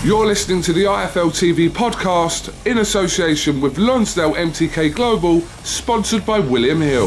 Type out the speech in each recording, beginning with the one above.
You're listening to the IFL TV podcast in association with Lonsdale MTK Global, sponsored by William Hill.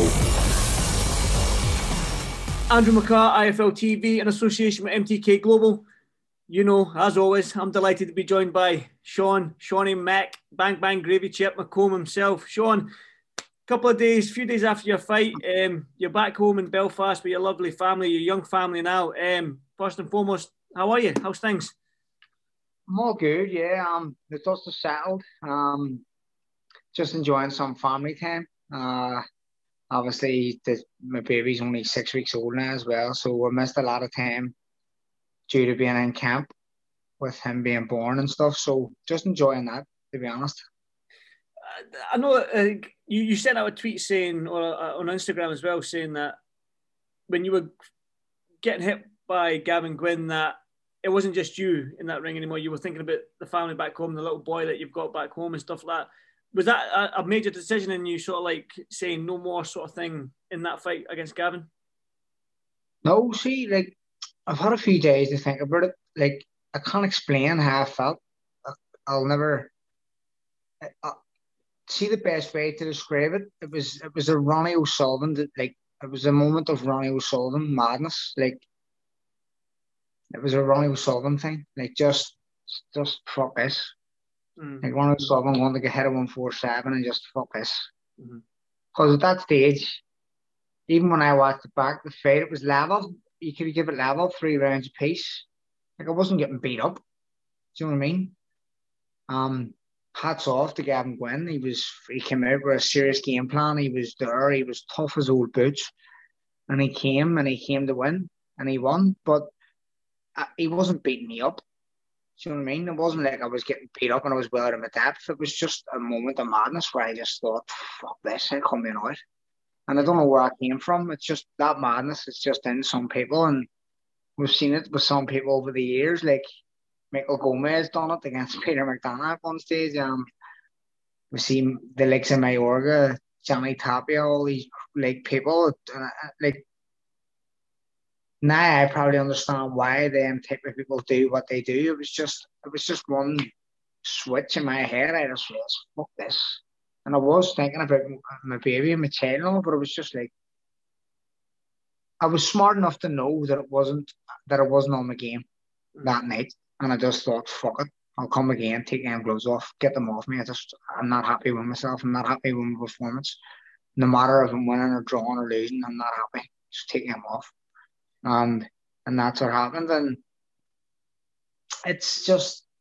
Andrew McCart, IFL TV, in association with MTK Global. You know, as always, I'm delighted to be joined by Shawnee Mac, Bang Bang Gravy Chip McComb himself. Sean, few days after your fight, you're back home in Belfast with your lovely family, your young family now. First and foremost, how are you? How's things? I'm all good, yeah. The dust has settled. Just enjoying some family time. Obviously, my baby's only 6 weeks old now as well, so I missed a lot of time due to being in camp with him being born and stuff. So just enjoying that, to be honest. I know you sent out a tweet saying, or on Instagram as well, saying that when you were getting hit by Gavin Gwynn, that it wasn't just you in that ring anymore. You were thinking about the family back home, the little boy that you've got back home and stuff like that. Was that a major decision in you sort of like saying no more sort of thing in that fight against Gavin? No, see, like, I've had a few days to think about it. Like, I can't explain how I felt. I'll never see the best way to describe it. It was a Ronnie O'Sullivan, it was a moment of Ronnie O'Sullivan madness. Like, it was a Ronnie O'Sullivan thing. Like, just fuck this. Like, Ronnie O'Sullivan wanted to get hit at 147 and just fuck this. Because at that stage, even when I watched it back, the fight, it was level. You could give it level, 3 rounds apiece. Like, I wasn't getting beat up. Do you know what I mean? Hats off to Gavin Gwynn. He came out with a serious game plan. He was there. He was tough as old boots. And he came to win. And he won. But he wasn't beating me up. Do you know what I mean? It wasn't like I was getting beat up and I was well out of my depth. It was just a moment of madness where I just thought, fuck this, I'm coming out. And I don't know where I came from. It's just that madness. It's just in some people. And we've seen it with some people over the years. Like, Michael Gomez done it against Peter McDonough at one stage. We've seen the likes of Mayorga, Johnny Tapia, all these like people. Like, now I probably understand why them type of people do what they do. It was just one switch in my head. I just said, fuck this. And I was thinking about my baby and my child and all, but it was just like, I was smart enough to know that it wasn't on my game that night. And I just thought, fuck it. I'll come again, take them gloves off, get them off me. I'm not happy with myself. I'm not happy with my performance. No matter if I'm winning or drawing or losing, I'm not happy. Just take them off. And that's what happened. And it's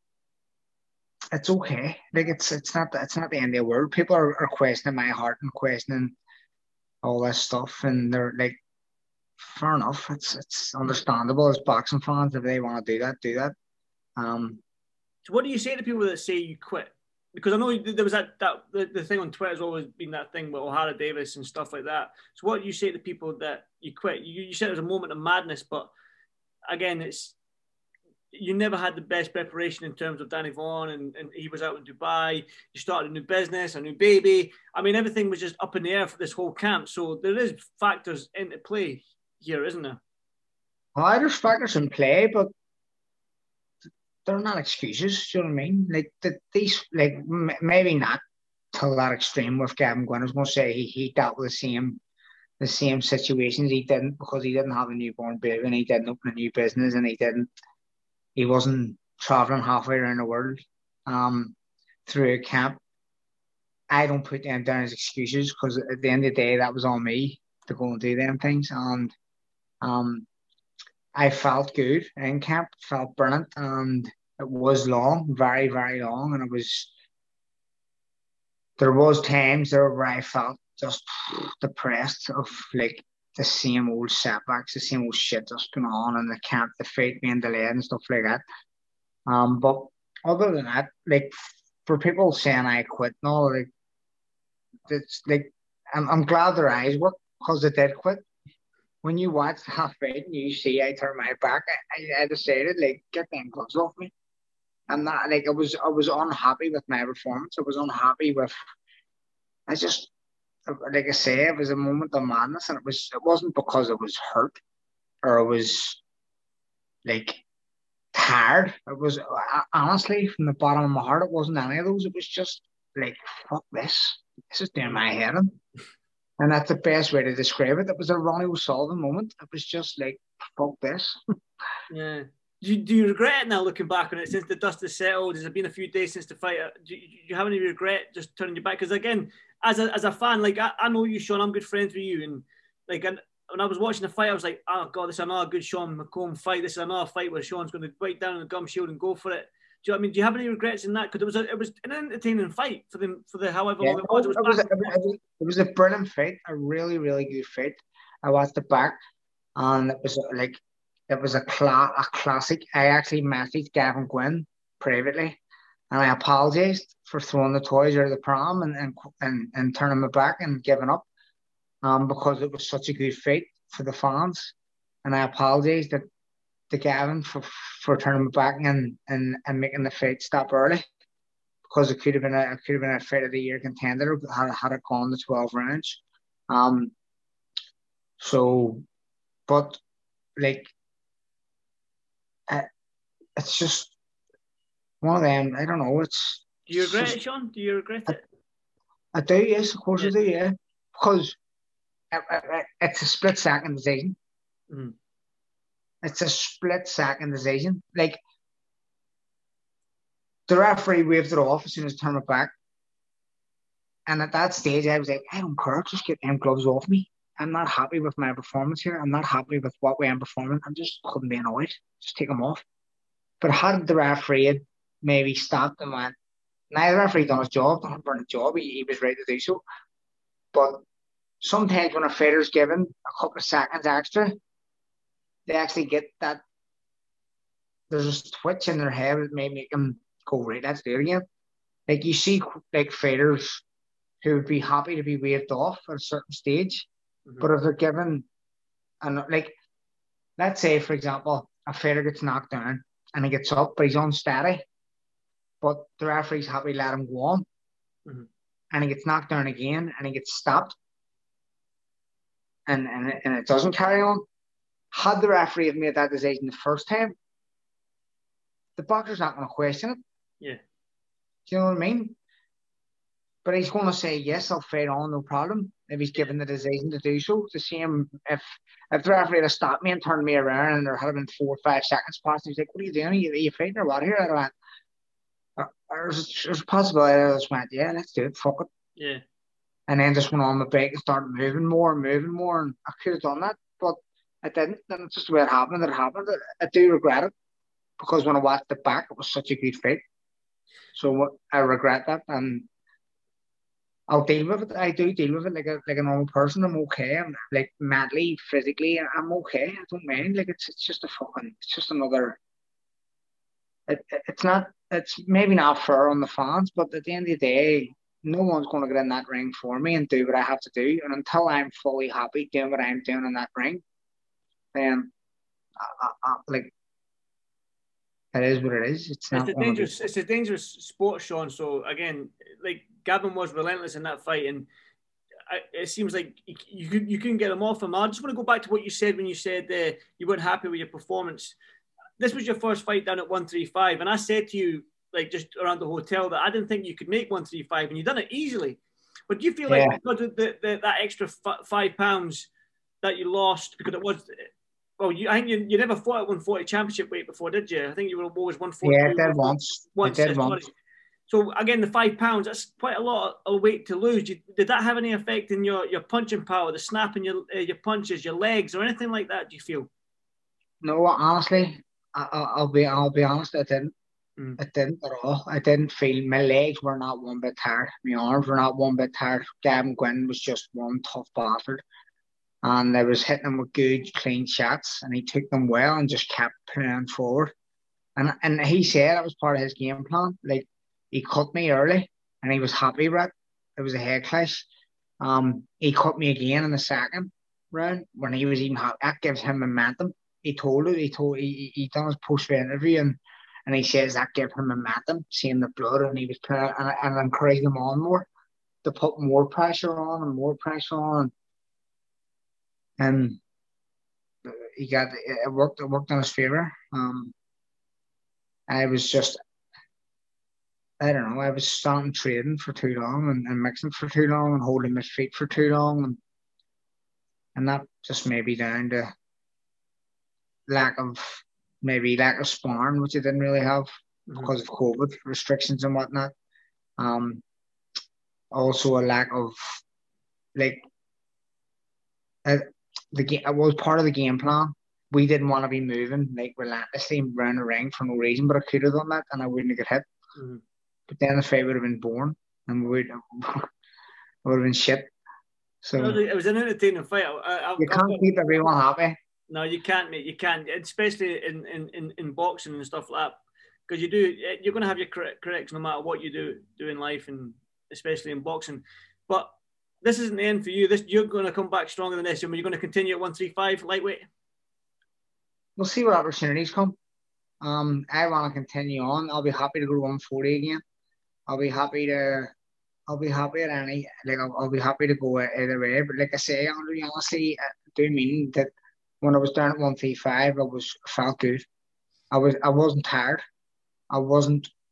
okay. Like, it's not the end of the world. People are questioning my heart and questioning all this stuff, and they're like, fair enough. It's understandable as boxing fans. If they want to do that. So what do you say to people that say you quit? Because I know there was the thing on Twitter has always been that thing with O'Hara Davis and stuff like that. So what do you say to people that you quit? You said it was a moment of madness, but again, you never had the best preparation in terms of Danny Vaughan, and he was out in Dubai. You started a new business, a new baby. I mean, everything was just up in the air for this whole camp. So there is factors into play here, isn't there? Well, there's factors in play, but they're not excuses. Do you know what I mean? Like, these, like, maybe not to that extreme with Gavin Gwynn. I was going to say he dealt with the same situations. He didn't, because he didn't have a newborn baby, and he didn't open a new business, and he wasn't traveling halfway around the world through a camp. I don't put them down as excuses, because at the end of the day, that was on me to go and do them things. And I felt good in camp, felt brilliant, and it was long, very, very long, and there was times there where I felt just depressed of, like, the same old setbacks, the same old shit just going on in the camp, the fight being delayed and stuff like that. But other than that, like, for people saying I quit and all, like, it's like, I'm glad their eyes work, because they did quit. When you watch that fight and you see I turn my back, I decided, like, get them gloves off me. And that, like, I was unhappy with my performance. I was unhappy with, like I say, it was a moment of madness, and it wasn't because I was hurt or I was, like, tired. It was honestly, from the bottom of my heart, it wasn't any of those. It was just like, fuck this. This is doing my head in. And that's the best way to describe it. It was a Ronnie O'Sullivan moment. It was just like, fuck this. Yeah. Do you regret it now, looking back on it, since the dust has settled? Has it been a few days since the fight? Do you have any regret just turning your back? Because again, as a fan, like I know you, Sean. I'm good friends with you, and like when I was watching the fight, I was like, oh god, this is another good Sean McComb fight. This is another fight where Sean's going to bite down on the gum shield and go for it. Do you know what I mean? Do you have any regrets in that? Because it was an entertaining fight for the however long it was. It was a brilliant fight, a really, really good fight. I watched it back, and it was like, it was a classic. I actually messaged Gavin Gwynn privately, and I apologized for throwing the toys out of the pram and turning my back and giving up, because it was such a good fight for the fans, and I apologized to Gavin for turning my back and making the fight stop early, because it could have been a fight of the year contender had it gone to 12 rounds. So, but like, it's just one of them. I don't know. Do you regret it, Sean? Do you regret it? I do. Yes, of course I do. Yeah, because it's a split second decision. Mm. It's a split second decision. Like, the referee waved it off as soon as I turned it back, and at that stage, I was like, I don't care. Just get them gloves off me. I'm not happy with my performance here. I'm not happy with what way I'm performing. I'm just couldn't be annoyed. Just take them off. But had the referee maybe stopped and went, neither referee done his job, done a job, he was right to do so. But sometimes when a fighter's given a couple of seconds extra, they actually get that, there's a twitch in their head that may make them go, right, let's do it again. Like, you see like fighters who would be happy to be waved off at a certain stage, but if they're given, and like, let's say for example, a fighter gets knocked down and he gets up, but he's unsteady, but the referee's happy to let him go on, and he gets knocked down again and he gets stopped, and it doesn't carry on. Had the referee have made that decision the first time, the boxer's not going to question it. Yeah. Do you know what I mean? But he's going to say, yes, I'll fight on, no problem, if he's given the decision to do so. The same if the referee had stopped me and turned me around and there had been 4 or 5 seconds passed, he's like, what are you doing? Are you fighting or what here? I went, there's a possibility I just went, yeah, let's do it, fuck it. Yeah. And then just went on my bike and started moving more, and I could have done that, but I didn't. And it's just the way it happened. I do regret it, because when I watched it back, it was such a good fight. So I regret that, and I'll deal with it. I do deal with it like a normal person. I'm okay. I'm like mentally, physically, I'm okay. I don't mind. Like, it's just it's just another. It's maybe not fair on the fans, but at the end of the day, no one's going to get in that ring for me and do what I have to do. And until I'm fully happy doing what I'm doing in that ring, then like, it is what it is. It's a dangerous sport, Sean. So again, like, Gavin was relentless in that fight, and it seems like you couldn't get him off him. I just want to go back to what you said when you said you weren't happy with your performance. This was your first fight down at 135, and I said to you, like, just around the hotel, that I didn't think you could make 135, and you done it easily. But do you feel like because of that extra 5 pounds that you lost, because it was, well, I think you never fought at 140 championship weight before, did you? I think you were always 140. Yeah, I did once. So again, the 5 pounds, that's quite a lot of weight to lose. Did that have any effect in your punching power, the snapping your punches, your legs, or anything like that, do you feel? No, honestly, I'll be honest, I didn't. It didn't at all. I didn't feel, my legs were not one bit tired. My arms were not one bit tired. Gavin Gwynn was just one tough bastard. And I was hitting him with good, clean shots, and he took them well and just kept playing forward. And he said it was part of his game plan. Like, he cut me early, and he was happy with it. It was a head clash. He cut me again in the second round when he was even happy. That gives him momentum. He done his post-fight interview, and he says that gave him momentum, seeing the blood, and he was playing, and encouraged him on more to put more pressure on. And it worked in his favor. I was just, I don't know, I was starting trading for too long and mixing for too long and holding my feet for too long. And that just may be down to lack of sparring, which I didn't really have because of COVID restrictions and whatnot. Also a lack of like the game. It was part of the game plan. We didn't want to be moving like relentlessly around the ring for no reason, but I could have done that and I wouldn't have got hit. But then the fight would have been born and it would have been shit. So it was an entertaining fight. You can't keep everyone happy. No, you can't, mate. You can't, especially in boxing and stuff like that, because you're going to have your critics no matter what you do in life, and especially in boxing. But this isn't the end for you. You're going to come back stronger than this, and you're going to continue at 135 lightweight. We'll see what opportunities come. I want to continue on. I'll be happy to go to 140 again. I'll be happy at any, like, I'll be happy to go either way. But like I say, Andrew, honestly, I do mean that when I was down at 135, I felt good. I wasn't tired. I was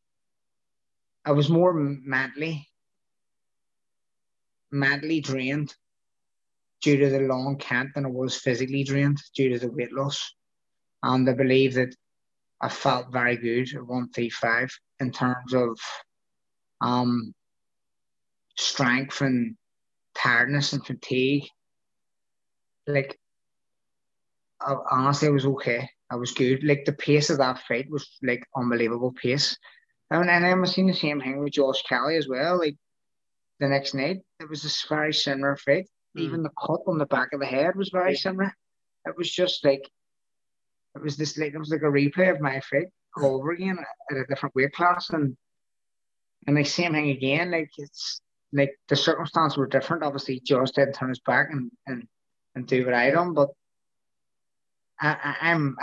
more mentally drained due to the long camp than I was physically drained due to the weight loss. And I believe that I felt very good at 135 in terms of strength and tiredness and fatigue. Like, honestly, I was okay. I was good. Like, the pace of that fight was like unbelievable pace. And I'm seeing the same thing with Josh Kelly as well. Like, the next night, it was a very similar fight. Even the cut on the back of the head was very similar. It was just like, it was like a replay of my fight all over again at a different weight class, and the same thing again. Like, it's like the circumstances were different. Obviously, Josh didn't turn his back and do what I done, but I'm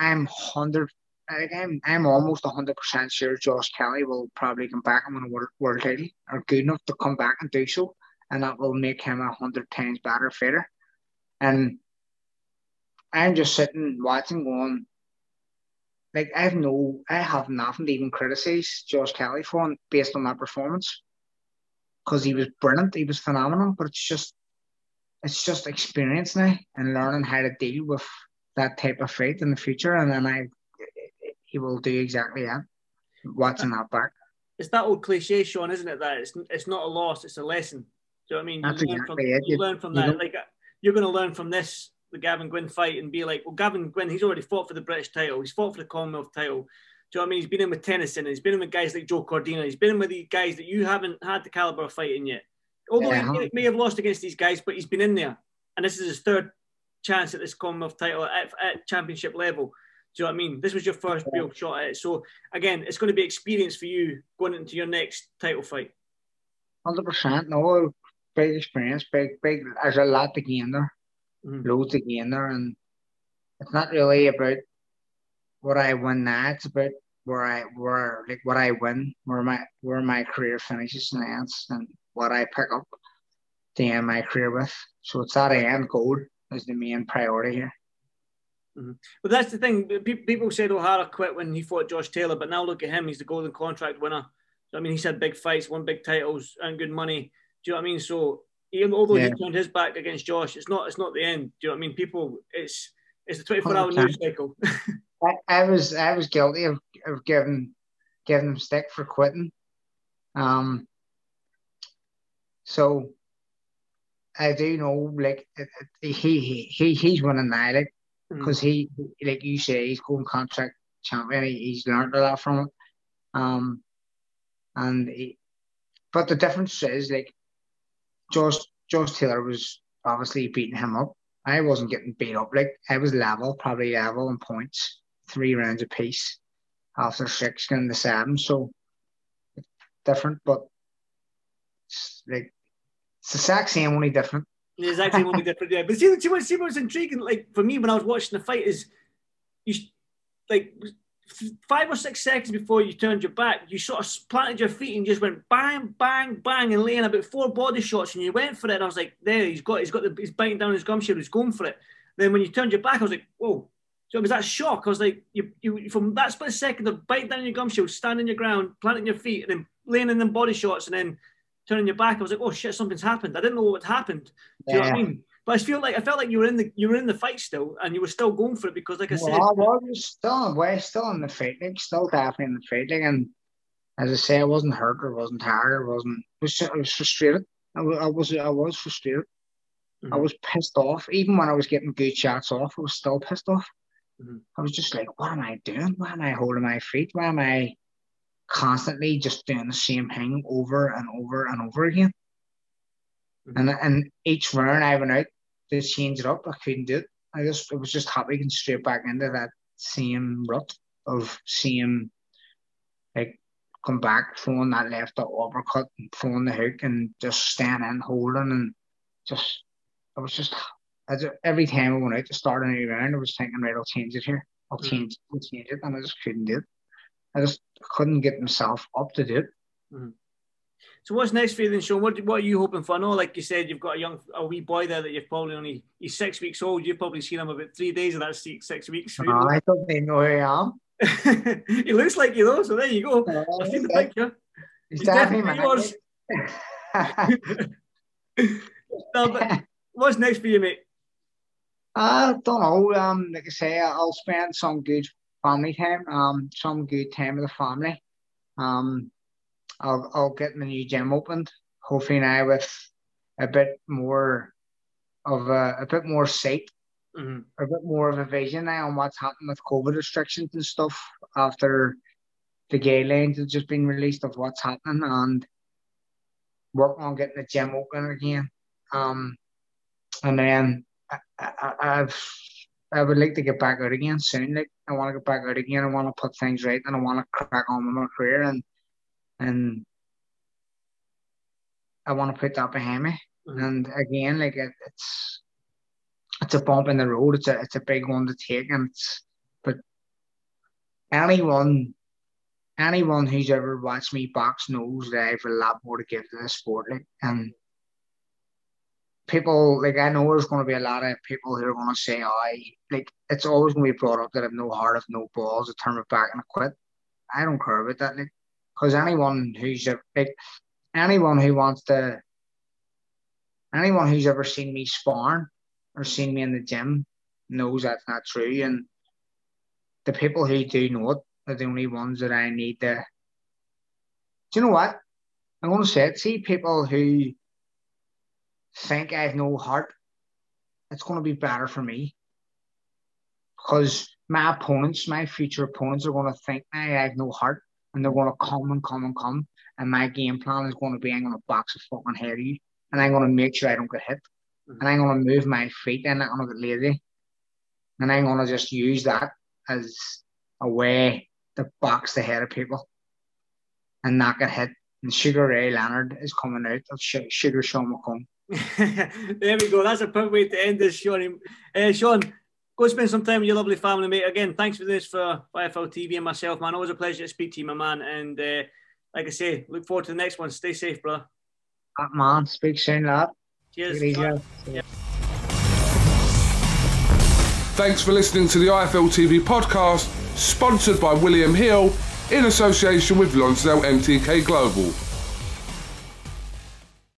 almost 100% sure Josh Kelly will probably come back and win a world title, or good enough to come back and do so, and that will make him 100 times better fighter. And I'm just sitting watching, going, like, I have nothing to even criticize Josh Kelly for based on that performance, because he was brilliant, he was phenomenal. But it's just experience now and learning how to deal with that type of fight in the future, and then he will do exactly that. Watching that back, it's that old cliche, Sean, isn't it? That it's not a loss, it's a lesson. Do you know what I mean? That's exactly it. You learn from that. Like, you're going to learn from this, the Gavin Gwynn fight, and be like, well, Gavin Gwynn, he's already fought for the British title. He's fought for the Commonwealth title. Do you know what I mean? He's been in with Tennyson. He's been in with guys like Joe Cordina. He's been in with these guys that you haven't had the caliber of fighting yet. Although he may have lost against these guys, but he's been in there. And this is his third chance at this Commonwealth title at championship level. Do you know what I mean? This was your first real shot at it. So, again, it's going to be experience for you going into your next title fight. 100%. No, big experience. Big. There's a lot to gain there. Loads to gain there. And it's not really about what I win now. It's about what I win, where my career finishes and ends, and what I pick up to end my career with. So it's that end goal is the main priority here. But that's the thing. People said O'Hara quit when he fought Josh Taylor, but now look at him. He's the Golden Contract winner. So, I mean, he's had big fights, won big titles, earned good money. Do you know what I mean? So, although he turned his back against Josh, it's not the end. Do you know what I mean? People, it's a 24-hour news cycle. I was guilty of giving him stick for quitting. So I do know, like, he's winning now, like, because he, like you say, he's Golden Contract champion. He's learned a lot from it. But the difference is, like, Josh Taylor was obviously beating him up. I wasn't getting beat up. Like, I was probably level in points, 3 rounds apiece after 6 getting the 7. So it's different, but it's like, it's the exact same, only different. The exact same, only different, yeah. But see what's intriguing, like, for me when I was watching the fight is, you, like, 5 or 6 seconds before you turned your back, you sort of planted your feet and just went bang, bang, bang, and laying about 4 body shots, and you went for it. And I was like, there, he's biting down his gum shield, he's going for it. Then when you turned your back, I was like, whoa, So it was that shock. I was like, you from that split second of biting down your gum shield, standing your ground, planting your feet, and then laying in them body shots, and then turning your back. I was like, oh shit, something's happened. I didn't know what had happened. Do you know what I mean? But I felt like you were in the fight still, and you were still going for it because, like I said, I was still in the fight, like, still definitely in the fight, like, and as I say, I wasn't hurt or wasn't tired or I was frustrated. I was frustrated. I was pissed off. Even when I was getting good shots off, I was still pissed off. I was just like, what am I doing? Why am I holding my feet? Why am I constantly just doing the same thing over and over and over again? And each round I went out to change it up, I couldn't do it. I was just happy getting straight back into that same rut of seeing, like, come back, throwing that left uppercut and throwing the hook and just staying in, holding, and just, every time I went out to start a new round, I was thinking, right, I'll change it here. I'll change it, and I just couldn't do it. I just couldn't get myself up to do it. So what's next for you then, Sean? What are you hoping for? I know, like you said, you've got a wee boy there that you've probably he's 6 weeks old. You've probably seen him about 3 days of that 6 weeks. I don't even know who I am. He looks like you though, so there you go. I've seen the picture. He's definitely yours. No, but what's next for you, mate? I don't know. Like I say, I'll spend some good family time, some good time with the family. I'll get the new gym opened, hopefully now with a bit more sight, a bit more of a vision now on what's happening with COVID restrictions and stuff after the guidelines have just been released of what's happening, and working on getting the gym open again. And then I would like to get back out again soon. Like, I want to get back out again. I want to put things right, and I want to crack on with my career, and I want to put that behind me. And again, like, it's a bump in the road. It's a big one to take, but anyone who's ever watched me box knows that I have a lot more to give to this sport. Like, and people, like, I know there's going to be a lot of people who are going to say, it's always going to be brought up that I've no heart, I've no balls, I turn my back and I quit. I don't care about that, like, because anyone who's ever seen me sparring or seen me in the gym knows that's not true. And the people who do know it are the only ones that I need to. Do you know what? I'm going to say it. See, people who think I have no heart, it's going to be better for me, because my future opponents are going to think I have no heart, and they're going to come, and my game plan is going to be, I'm going to box the fucking head of you, and I'm going to make sure I don't get hit, and I'm going to move my feet, and I'm not going to get lazy, and I'm going to just use that as a way to box the head of people and not get hit. And Sugar Ray Leonard is coming out of Sugar Sean McComb. There we go. That's a perfect way to end this, Sean. Sean, go spend some time with your lovely family, mate. Again, thanks for this for IFL TV and myself, man. Always a pleasure to speak to you, my man. And like I say, look forward to the next one. Stay safe, brother. Man, speak soon, lad. Cheers. Yeah. Thanks for listening to the IFL TV podcast, sponsored by William Hill in association with Lonsdale MTK Global.